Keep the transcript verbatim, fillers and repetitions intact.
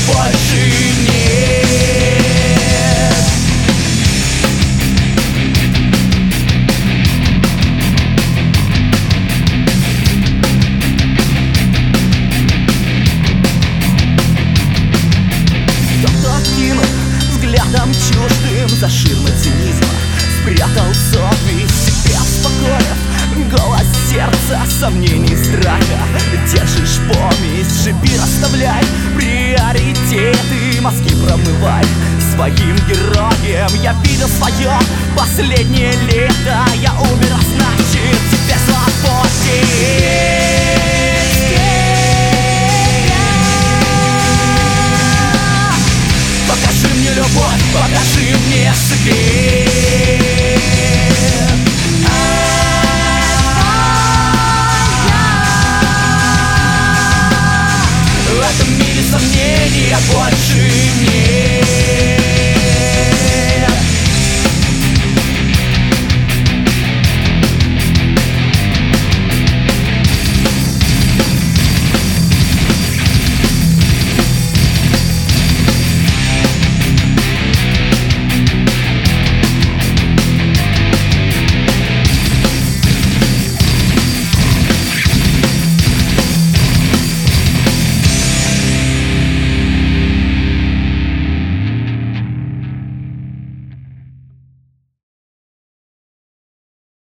больше нет. Кто-то кинул взглядом чуждым за ширмой цинизма, спрятал совесть, себя успокоив голос сердца, сомнений, страха. Держишь помесь, живи, расставляй приоритеты, мозги промывай своим героем. Я видел свое последнее лето, я умер, а значит теперь свободен. Покажи мне любовь, покажи мне свет. В этом мире сомнений больше